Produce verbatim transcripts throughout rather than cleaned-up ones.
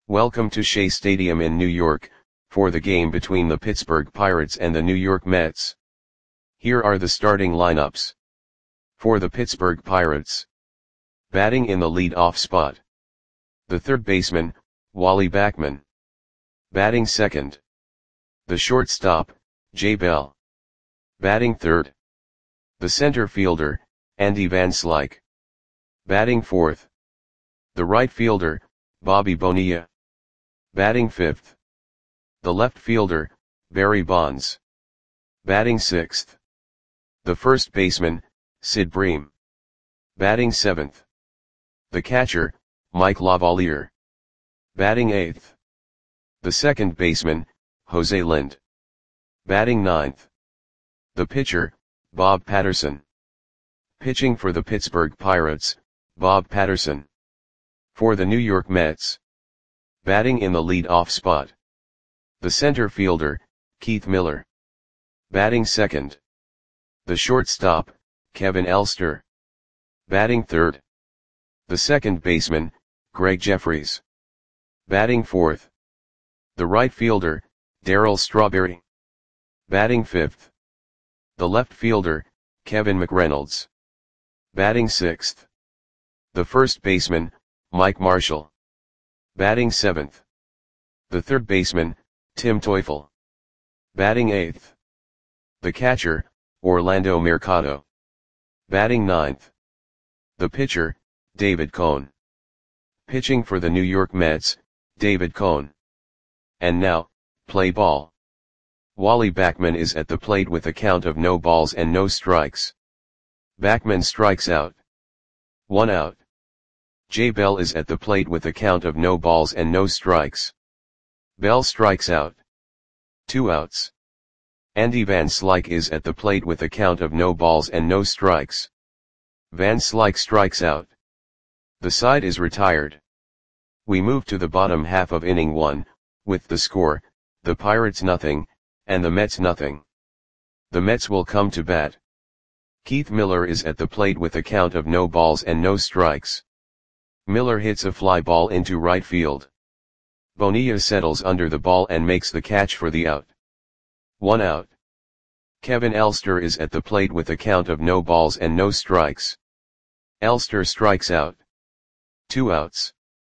Welcome to Shea Stadium in New York, for the game between the Pittsburgh Pirates and the New York Mets. Here are the starting lineups. For the Pittsburgh Pirates. Batting in the lead-off spot. The third baseman, Wally Backman. Batting second. The shortstop, Jay Bell. Batting third. The center fielder, Andy Van Slyke. Batting fourth. The right fielder, Bobby Bonilla. Batting fifth. The left fielder, Barry Bonds. Batting sixth. The first baseman, Sid Bream. Batting seventh. The catcher, Mike Lavalier. Batting eighth. The second baseman, Jose Lind. Batting ninth. The pitcher, Bob Patterson. Pitching for the Pittsburgh Pirates, Bob Patterson. For the New York Mets. Batting in the lead-off spot. The center fielder, Keith Miller. Batting second. The shortstop, Kevin Elster. Batting third. The second baseman, Greg Jeffries. Batting fourth. The right fielder, Darryl Strawberry. Batting fifth. The left fielder, Kevin McReynolds. Batting sixth. The first baseman, Mike Marshall. Batting seventh. The third baseman, Tim Teufel. Batting eighth. The catcher, Orlando Mercado. Batting ninth. The pitcher, David Cone. Pitching for the New York Mets, David Cone. And now, play ball. Wally Backman is at the plate with a count of no balls and no strikes. Backman strikes out. One out. Jay Bell is at the plate with a count of no balls and no strikes. Bell strikes out. Two outs. Andy Van Slyke is at the plate with a count of no balls and no strikes. Van Slyke strikes out. The side is retired. We move to the bottom half of inning one, with the score, the Pirates nothing, and the Mets nothing. The Mets will come to bat. Keith Miller is at the plate with a count of no balls and no strikes. Miller hits a fly ball into right field. Bonilla settles under the ball and makes the catch for the out. One out. Kevin Elster is at the plate with a count of no balls and no strikes. Elster strikes out. Two outs.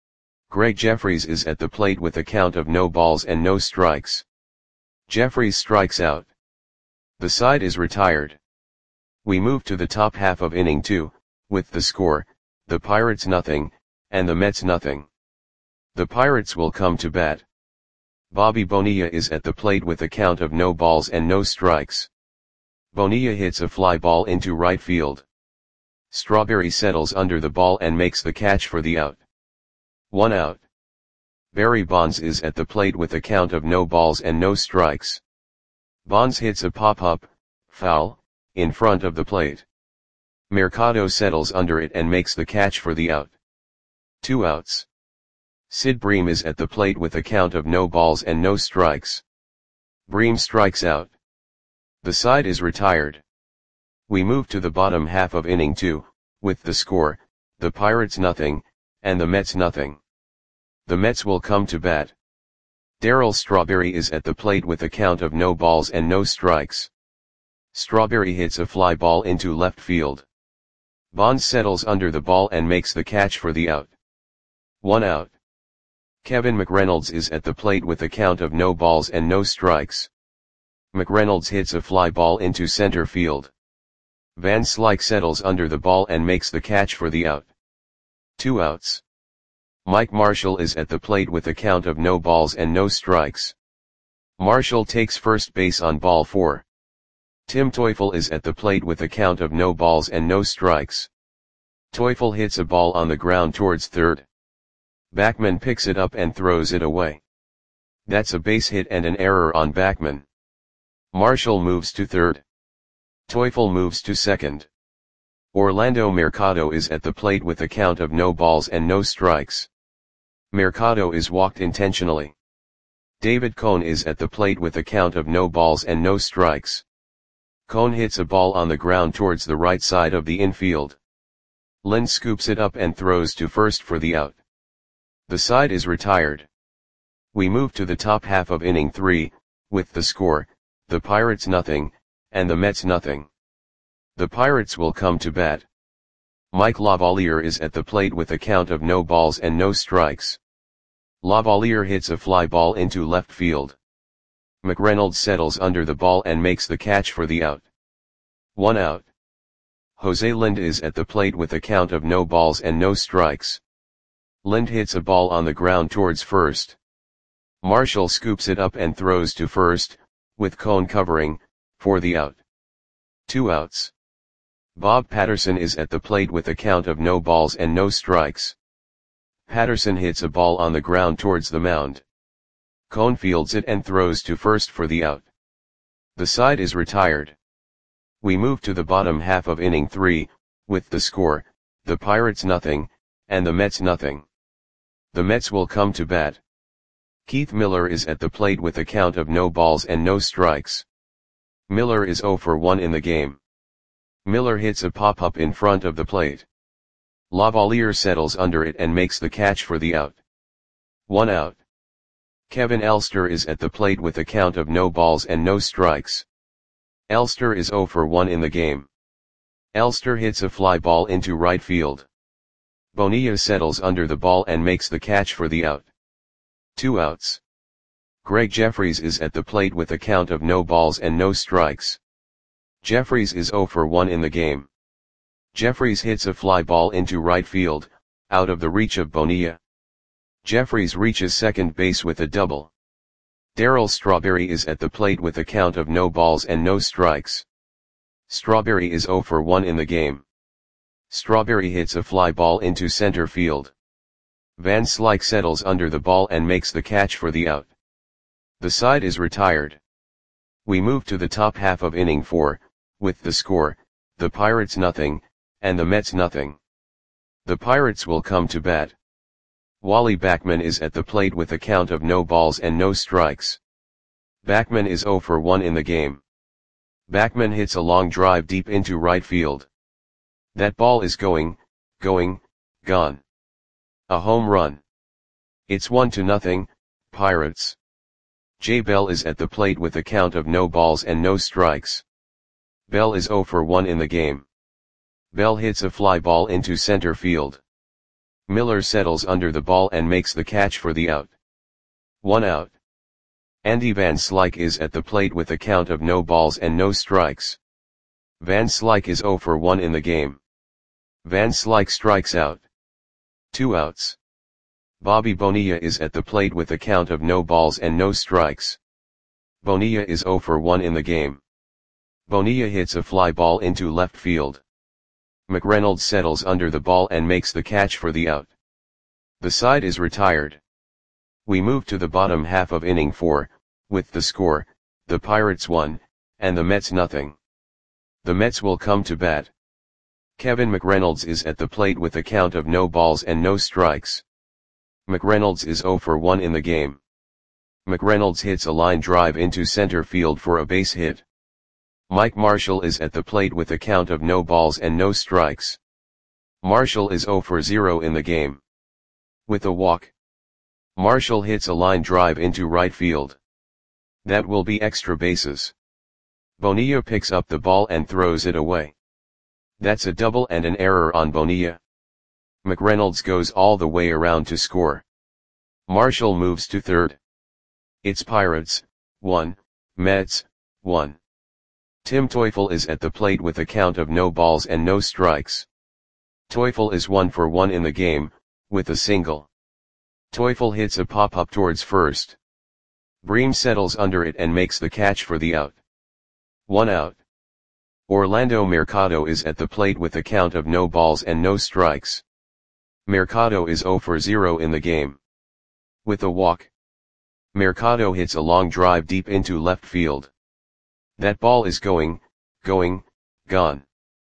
Greg Jeffries is at the plate with a count of no balls and no strikes. Jeffries strikes out. The side is retired. We move to the top half of inning two, with the score, the Pirates nothing, and the Mets nothing. The Pirates will come to bat. Bobby Bonilla is at the plate with a count of no balls and no strikes. Bonilla hits a fly ball into right field. Strawberry settles under the ball and makes the catch for the out. One out. Barry Bonds is at the plate with a count of no balls and no strikes. Bonds hits a pop-up, foul, in front of the plate. Mercado settles under it and makes the catch for the out. Two outs. Sid Bream is at the plate with a count of no balls and no strikes. Bream strikes out. The side is retired. We move to the bottom half of inning two, with the score, the Pirates nothing, and the Mets nothing. The Mets will come to bat. Darryl Strawberry is at the plate with a count of no balls and no strikes. Strawberry hits a fly ball into left field. Bonds settles under the ball and makes the catch for the out. One out. Kevin McReynolds is at the plate with a count of no balls and no strikes. McReynolds hits a fly ball into center field. Van Slyke settles under the ball and makes the catch for the out. Two outs. Mike Marshall is at the plate with a count of no balls and no strikes. Marshall takes first base on ball four. Tim Teufel is at the plate with a count of no balls and no strikes. Teufel hits a ball on the ground towards third. Backman picks it up and throws it away. That's a base hit and an error on Backman. Marshall moves to third. Teufel moves to second. Orlando Mercado is at the plate with a count of no balls and no strikes. Mercado is walked intentionally. David Cone is at the plate with a count of no balls and no strikes. Cone hits a ball on the ground towards the right side of the infield. Lind scoops it up and throws to first for the out. The side is retired. We move to the top half of inning three, with the score, the Pirates nothing, and the Mets nothing. The Pirates will come to bat. Mike Lavalier is at the plate with a count of no balls and no strikes. Lavalier hits a fly ball into left field. McReynolds settles under the ball and makes the catch for the out. One out. Jose Lind is at the plate with a count of no balls and no strikes. Lind hits a ball on the ground towards first. Marshall scoops it up and throws to first, with Cone covering, for the out. Two outs. Bob Patterson is at the plate with a count of no balls and no strikes. Patterson hits a ball on the ground towards the mound. Cone fields it and throws to first for the out. The side is retired. We move to the bottom half of inning three, with the score, the Pirates nothing, and the Mets nothing. The Mets will come to bat. Keith Miller is at the plate with a count of no balls and no strikes. Miller is oh for one in the game. Miller hits a pop-up in front of the plate. Lavalier settles under it and makes the catch for the out. One out. Kevin Elster is at the plate with a count of no balls and no strikes. Elster is oh for one in the game. Elster hits a fly ball into right field. Bonilla settles under the ball and makes the catch for the out. Two outs. Greg Jeffries is at the plate with a count of no balls and no strikes. Jeffries is oh for one in the game. Jeffries hits a fly ball into right field, out of the reach of Bonilla. Jeffries reaches second base with a double. Darryl Strawberry is at the plate with a count of no balls and no strikes. Strawberry is oh for one in the game. Strawberry hits a fly ball into center field. Van Slyke settles under the ball and makes the catch for the out. The side is retired. We move to the top half of inning four, with the score, the Pirates nothing, and the Mets nothing. The Pirates will come to bat. Wally Backman is at the plate with a count of no balls and no strikes. Backman is oh for one in the game. Backman hits a long drive deep into right field. That ball is going, going, gone. A home run. It's one to nothing, Pirates. Jay Bell is at the plate with a count of no balls and no strikes. Bell is oh for one in the game. Bell hits a fly ball into center field. Miller settles under the ball and makes the catch for the out. One out. Andy Van Slyke is at the plate with a count of no balls and no strikes. Van Slyke is oh for one in the game. Van Slyke strikes out. Two outs. Bobby Bonilla is at the plate with a count of no balls and no strikes. Bonilla is oh for one in the game. Bonilla hits a fly ball into left field. McReynolds settles under the ball and makes the catch for the out. The side is retired. We move to the bottom half of inning four, with the score, the Pirates one, and the Mets nothing. The Mets will come to bat. Kevin McReynolds is at the plate with a count of no balls and no strikes. McReynolds is oh for one in the game. McReynolds hits a line drive into center field for a base hit. Mike Marshall is at the plate with a count of no balls and no strikes. Marshall is oh for zero in the game. With a walk. Marshall hits a line drive into right field. That will be extra bases. Bonilla picks up the ball and throws it away. That's a double and an error on Bonilla. McReynolds goes all the way around to score. Marshall moves to third. It's Pirates, one, Mets, one. Tim Teufel is at the plate with a count of no balls and no strikes. Teufel is one for one in the game, with a single. Teufel hits a pop-up towards first. Bream settles under it and makes the catch for the out. One out. Orlando Mercado is at the plate with a count of no balls and no strikes. Mercado is oh for zero in the game. With a walk. Mercado hits a long drive deep into left field. That ball is going, going, gone.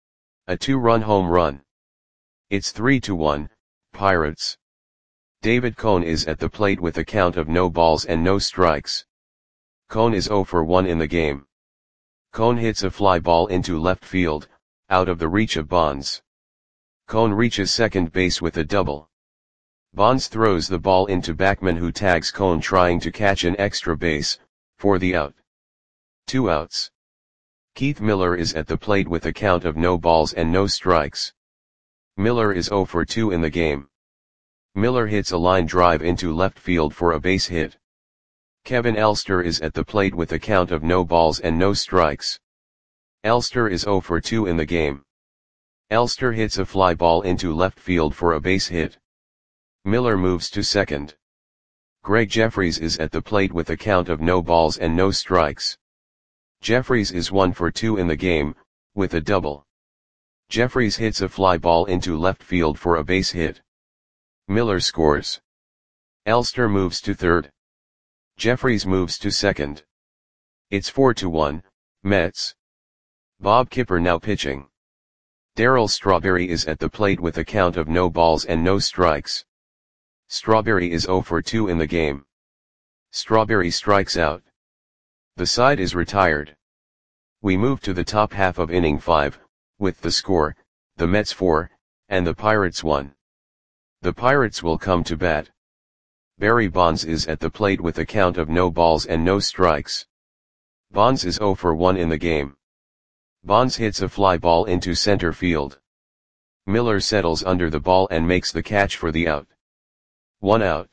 A two-run home run. It's three to one, Pirates. David Cone is at the plate with a count of no balls and no strikes. Cone is oh for one in the game. Cone hits a fly ball into left field, out of the reach of Bonds. Cone reaches second base with a double. Bonds throws the ball into Backman, who tags Cone trying to catch an extra base, for the out. Two outs. Keith Miller is at the plate with a count of no balls and no strikes. Miller is zero for two in the game. Miller hits a line drive into left field for a base hit. Kevin Elster is at the plate with a count of no balls and no strikes. Elster is zero for two in the game. Elster hits a fly ball into left field for a base hit. Miller moves to second. Greg Jeffries is at the plate with a count of no balls and no strikes. Jeffries is one for two in the game, with a double. Jeffries hits a fly ball into left field for a base hit. Miller scores. Elster moves to third. Jeffries moves to second. It's four to one, Mets. Bob Kipper now pitching. Darryl Strawberry is at the plate with a count of no balls and no strikes. Strawberry is zero for two in the game. Strawberry strikes out. The side is retired. We move to the top half of inning five, with the score, the Mets four, and the Pirates one. The Pirates will come to bat. Barry Bonds is at the plate with a count of no balls and no strikes. Bonds is zero for one in the game. Bonds hits a fly ball into center field. Miller settles under the ball and makes the catch for the out. One out.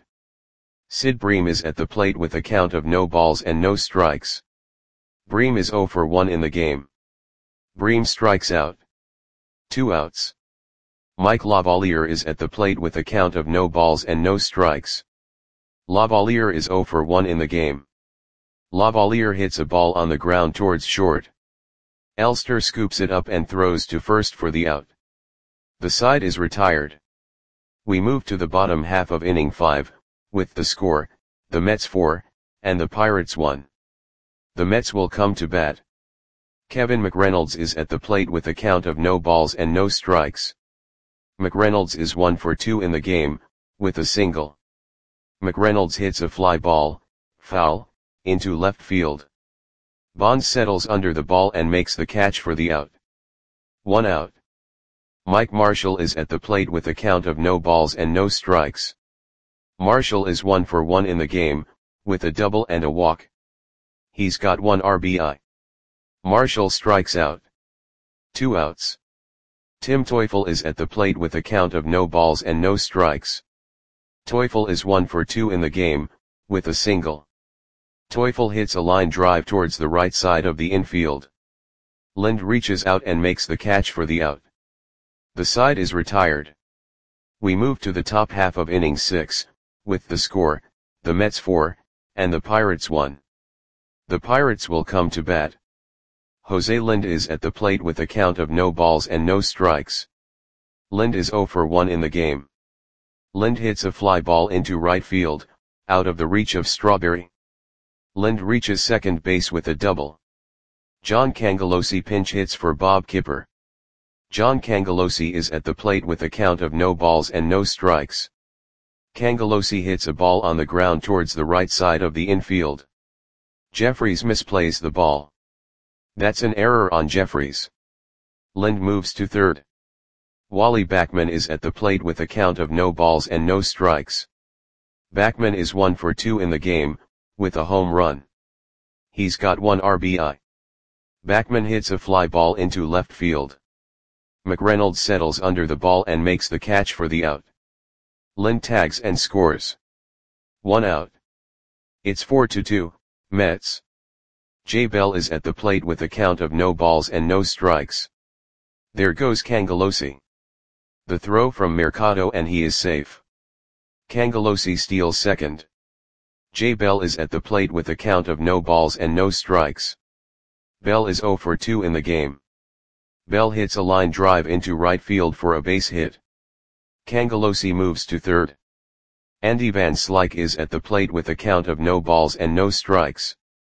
Sid Bream is at the plate with a count of no balls and no strikes. Bream is zero for one in the game. Bream strikes out. Two outs. Mike Lavalier is at the plate with a count of no balls and no strikes. Lavalier is zero for one in the game. Lavalier hits a ball on the ground towards short. Elster scoops it up and throws to first for the out. The side is retired. We move to the bottom half of inning five, with the score, the Mets four, and the Pirates one. The Mets will come to bat. Kevin McReynolds is at the plate with a count of no balls and no strikes. McReynolds is one for two in the game, with a single. McReynolds hits a fly ball, foul, into left field. Bonds settles under the ball and makes the catch for the out. One out. Mike Marshall is at the plate with a count of no balls and no strikes. Marshall is one for one in the game, with a double and a walk. He's got one R B I. Marshall strikes out. Two outs. Tim Teufel is at the plate with a count of no balls and no strikes. Teufel is one for two in the game, with a single. Teufel hits a line drive towards the right side of the infield. Lind reaches out and makes the catch for the out. The side is retired. We move to the top half of inning six, with the score, the Mets four, and the Pirates one. The Pirates will come to bat. Jose Lind is at the plate with a count of no balls and no strikes. Lind is zero for one in the game. Lind hits a fly ball into right field, out of the reach of Strawberry. Lind reaches second base with a double. John Cangelosi pinch hits for Bob Kipper. John Cangelosi is at the plate with a count of no balls and no strikes. Cangelosi hits a ball on the ground towards the right side of the infield. Jeffries misplays the ball. That's an error on Jeffries. Lind moves to third. Wally Backman is at the plate with a count of no balls and no strikes. Backman is one for two in the game, with a home run. He's got one R B I. Backman hits a fly ball into left field. McReynolds settles under the ball and makes the catch for the out. Lind tags and scores. One out. It's four to two, Mets. Jay Bell is at the plate with a count of no balls and no strikes. There goes Cangelosi. The throw from Mercado and he is safe. Cangelosi steals second. Jay Bell is at the plate with a count of no balls and no strikes. Bell is zero for two in the game. Bell hits a line drive into right field for a base hit. Cangelosi moves to third. Andy Van Slyke is at the plate with a count of no balls and no strikes.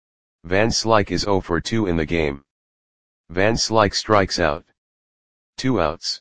Van Slyke is zero for two in the game. Van Slyke strikes out. Two outs.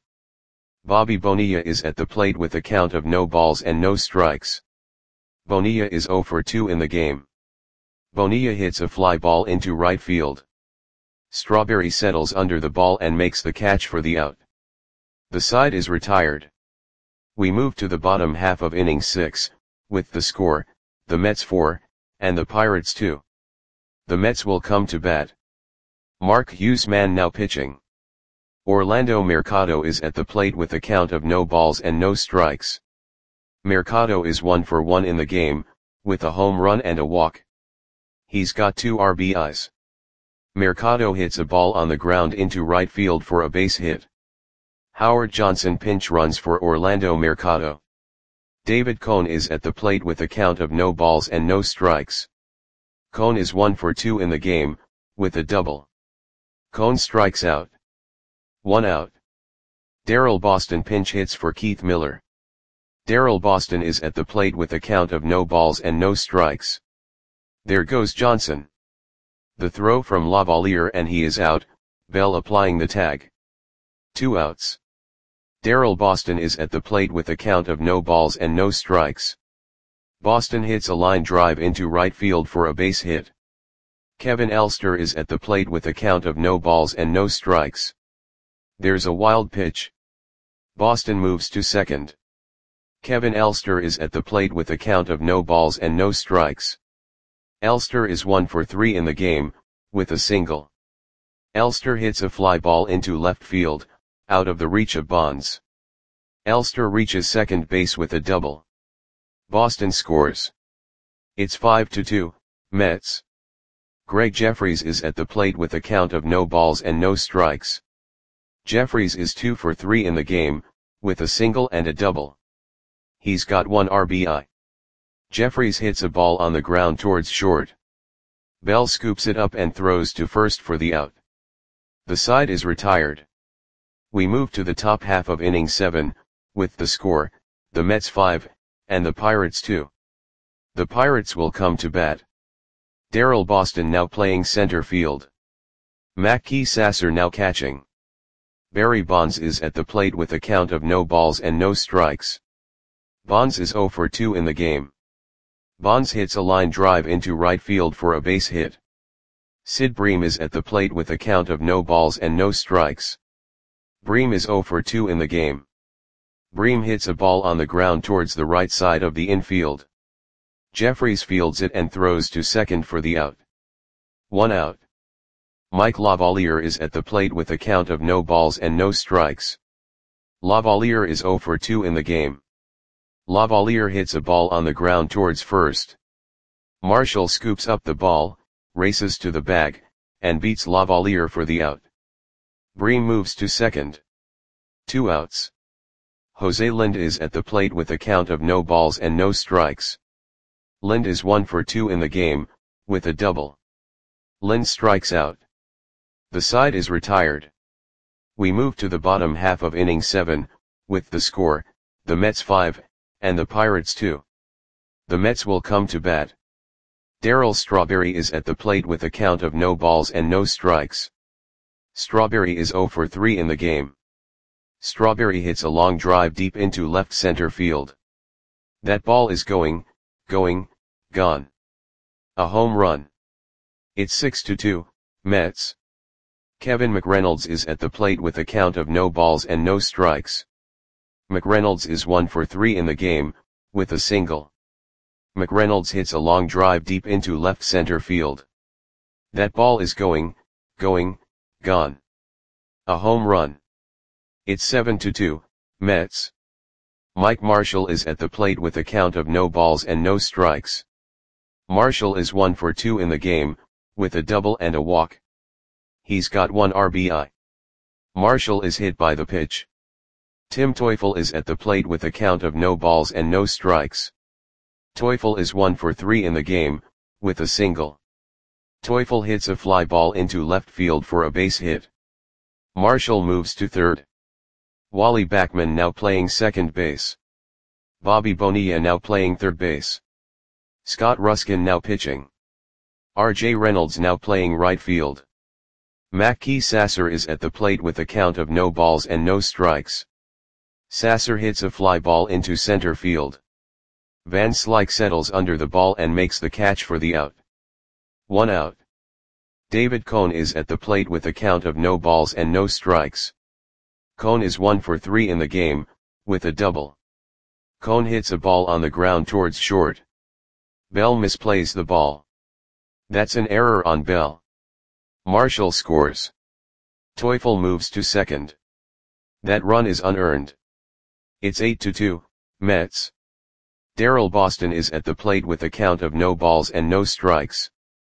Bobby Bonilla is at the plate with a count of no balls and no strikes. Bonilla is zero for two in the game. Bonilla hits a fly ball into right field. Strawberry settles under the ball and makes the catch for the out. The side is retired. We move to the bottom half of inning six, with the score, the Mets four, and the Pirates two. The Mets will come to bat. Mark Huesman now pitching. Orlando Mercado is at the plate with a count of no balls and no strikes. Mercado is one for one in the game, with a home run and a walk. He's got two R B Is. Mercado hits a ball on the ground into right field for a base hit. Howard Johnson pinch runs for Orlando Mercado. David Cone is at the plate with a count of no balls and no strikes. Cone is one for two in the game, with a double. Cone strikes out. One out. Darryl Boston pinch hits for Keith Miller. Darryl Boston is at the plate with a count of no balls and no strikes. There goes Johnson. The throw from Lavalier and he is out, Bell applying the tag. Two outs. Darryl Boston is at the plate with a count of no balls and no strikes. Boston hits a line drive into right field for a base hit. Kevin Elster is at the plate with a count of no balls and no strikes. There's a wild pitch. Boston moves to second. Kevin Elster is at the plate with a count of no balls and no strikes. Elster is one for three in the game, with a single. Elster hits a fly ball into left field, out of the reach of Bonds. Elster reaches second base with a double. Boston scores. It's five to two, Mets. Greg Jeffries is at the plate with a count of no balls and no strikes. Jeffries is two for three in the game, with a single and a double. He's got one R B I. Jeffries hits a ball on the ground towards short. Bell scoops it up and throws to first for the out. The side is retired. We move to the top half of inning seven, with the score, the Mets five, and the Pirates two. The Pirates will come to bat. Darryl Boston now playing center field. Mackey Sasser now catching. Barry Bonds is at the plate with a count of no balls and no strikes. Bonds is zero for two in the game. Bonds hits a line drive into right field for a base hit. Sid Bream is at the plate with a count of no balls and no strikes. Bream is zero for two in the game. Bream hits a ball on the ground towards the right side of the infield. Jeffries fields it and throws to second for the out. One out. Mike Lavalier is at the plate with a count of no balls and no strikes. Lavalier is zero for two in the game. Lavalier hits a ball on the ground towards first. Marshall scoops up the ball, races to the bag, and beats Lavalier for the out. Bream moves to second. Two outs. Jose Lind is at the plate with a count of no balls and no strikes. Lind is one for two in the game, with a double. Lind strikes out. The side is retired. We move to the bottom half of inning seven, with the score, the Mets five, and the Pirates two. The Mets will come to bat. Darryl Strawberry is at the plate with a count of no balls and no strikes. Strawberry is zero for three in the game. Strawberry hits a long drive deep into left center field. That ball is going, going, gone. A home run. It's six to two, Mets. Kevin McReynolds is at the plate with a count of no balls and no strikes. McReynolds is one for three in the game, with a single. McReynolds hits a long drive deep into left center field. That ball is going, going, gone. A home run. It's seven to two, Mets. Mike Marshall is at the plate with a count of no balls and no strikes. Marshall is one for two in the game, with a double and a walk. He's got one R B I. Marshall is hit by the pitch. Tim Teufel is at the plate with a count of no balls and no strikes. Teufel is one for three in the game, with a single. Teufel hits a fly ball into left field for a base hit. Marshall moves to third. Wally Backman now playing second base. Bobby Bonilla now playing third base. Scott Ruskin now pitching. R J Reynolds now playing right field. Mackey Sasser is at the plate with a count of no balls and no strikes. Sasser hits a fly ball into center field. Van Slyke settles under the ball and makes the catch for the out. One out. David Cone is at the plate with a count of no balls and no strikes. Cone is one for three in the game, with a double. Cone hits a ball on the ground towards short. Bell misplays the ball. That's an error on Bell. Marshall scores. Teufel moves to second. That run is unearned. It's eight to two, Mets. Darryl Boston is at the plate with a count of no balls and no strikes.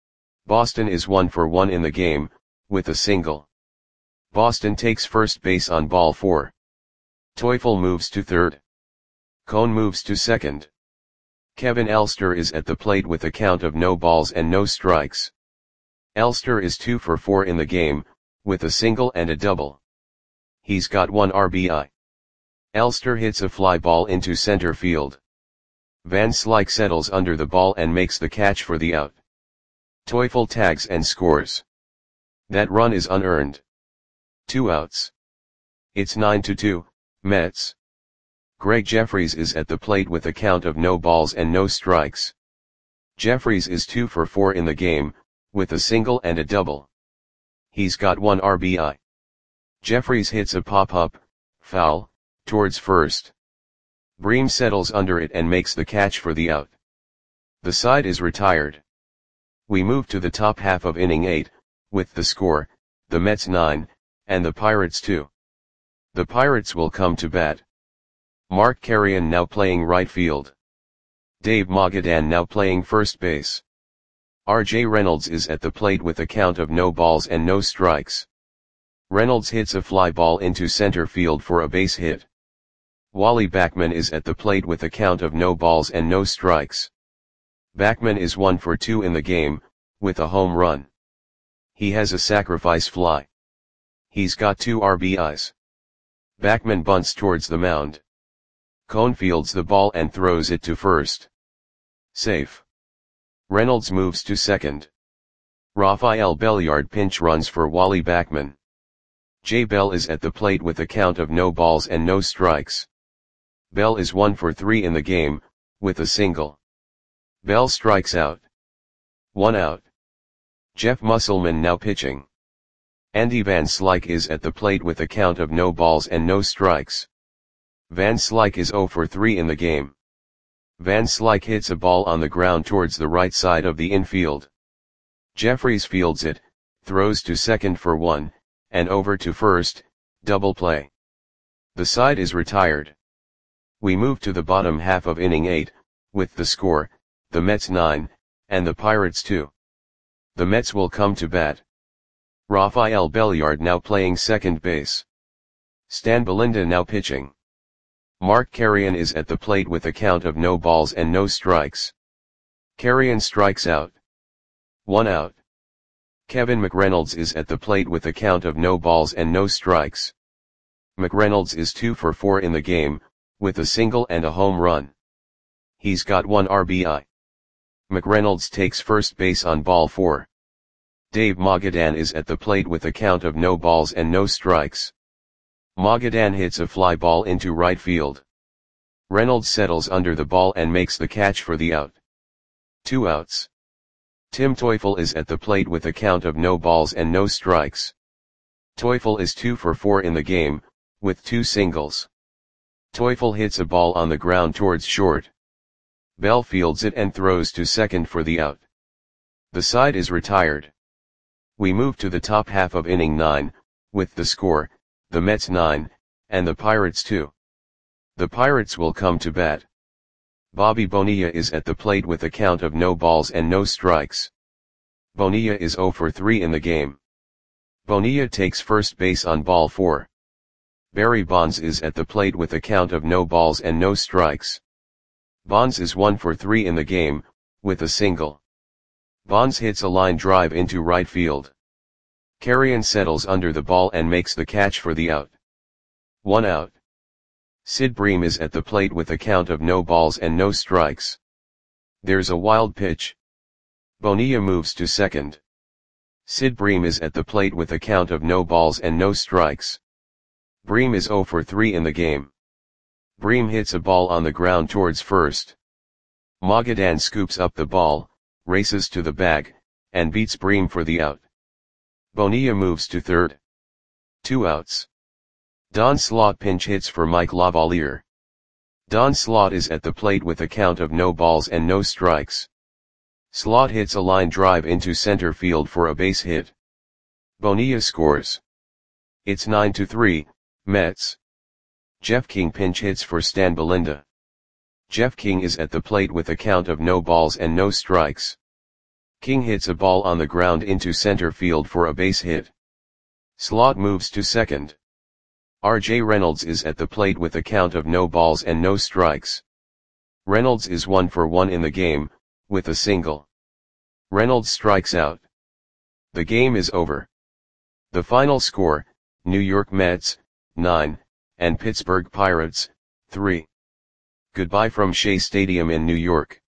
Boston is one for one in the game, with a single. Boston takes first base on ball four. Teufel moves to third. Cone moves to second. Kevin Elster is at the plate with a count of no balls and no strikes. Elster is two for four in the game, with a single and a double. He's got one R B I. Elster hits a fly ball into center field. Van Slyke settles under the ball and makes the catch for the out. Teufel tags and scores. That run is unearned. Two outs. It's nine to two, Mets. Greg Jeffries is at the plate with a count of no balls and no strikes. Jeffries is two for four in the game, with a single and a double. He's got one R B I. Jeffries hits a pop-up, foul, towards first. Bream settles under it and makes the catch for the out. The side is retired. We move to the top half of inning eight, with the score, the Mets nine, and the Pirates two. The Pirates will come to bat. Mark Carrion now playing right field. Dave Magadan now playing first base. R J Reynolds is at the plate with a count of no balls and no strikes. Reynolds hits a fly ball into center field for a base hit. Wally Backman is at the plate with a count of no balls and no strikes. Backman is one for two in the game, with a home run. He has a sacrifice fly. He's got two R B Is. Backman bunts towards the mound. Cone fields the ball and throws it to first. Safe. Reynolds moves to second. Rafael Belliard pinch runs for Wally Backman. Jay Bell is at the plate with a count of no balls and no strikes. Bell is one for three in the game, with a single. Bell strikes out. One out. Jeff Musselman now pitching. Andy Van Slyke is at the plate with a count of no balls and no strikes. Van Slyke is zero for three in the game. Van Slyke hits a ball on the ground towards the right side of the infield. Jeffries fields it, throws to second for one, and over to first, double play. The side is retired. We move to the bottom half of inning eight, with the score, the Mets nine, and the Pirates two. The Mets will come to bat. Rafael Belliard now playing second base. Stan Belinda now pitching. Mark Carrion is at the plate with a count of no balls and no strikes. Carrion strikes out. One out. Kevin McReynolds is at the plate with a count of no balls and no strikes. McReynolds is two for four in the game, with a single and a home run. He's got one R B I. McReynolds takes first base on ball four. Dave Magadan is at the plate with a count of no balls and no strikes. Magadan hits a fly ball into right field. Reynolds settles under the ball and makes the catch for the out. Two outs. Tim Teufel is at the plate with a count of no balls and no strikes. Teufel is two for four in the game, with two singles. Teufel hits a ball on the ground towards short. Bell fields it and throws to second for the out. The side is retired. We move to the top half of inning nine, with the score, the Mets nine, and the Pirates two. The Pirates will come to bat. Bobby Bonilla is at the plate with a count of no balls and no strikes. Bonilla is zero for three in the game. Bonilla takes first base on ball four. Barry Bonds is at the plate with a count of no balls and no strikes. Bonds is one for three in the game, with a single. Bonds hits a line drive into right field. Carrion settles under the ball and makes the catch for the out. One out. Sid Bream is at the plate with a count of no balls and no strikes. There's a wild pitch. Bonilla moves to second. Sid Bream is at the plate with a count of no balls and no strikes. Bream is zero for three in the game. Bream hits a ball on the ground towards first. Magadan scoops up the ball, races to the bag, and beats Bream for the out. Bonilla moves to third. Two outs. Don Slaught pinch hits for Mike Lavalier. Don Slaught is at the plate with a count of no balls and no strikes. Slaught hits a line drive into center field for a base hit. Bonilla scores. It's nine to three, Mets. Jeff King pinch hits for Stan Belinda. Jeff King is at the plate with a count of no balls and no strikes. King hits a ball on the ground into center field for a base hit. Slaught moves to second. R J Reynolds is at the plate with a count of no balls and no strikes. Reynolds is one for one in the game, with a single. Reynolds strikes out. The game is over. The final score, New York Mets, nine, and Pittsburgh Pirates, three. Goodbye from Shea Stadium in New York.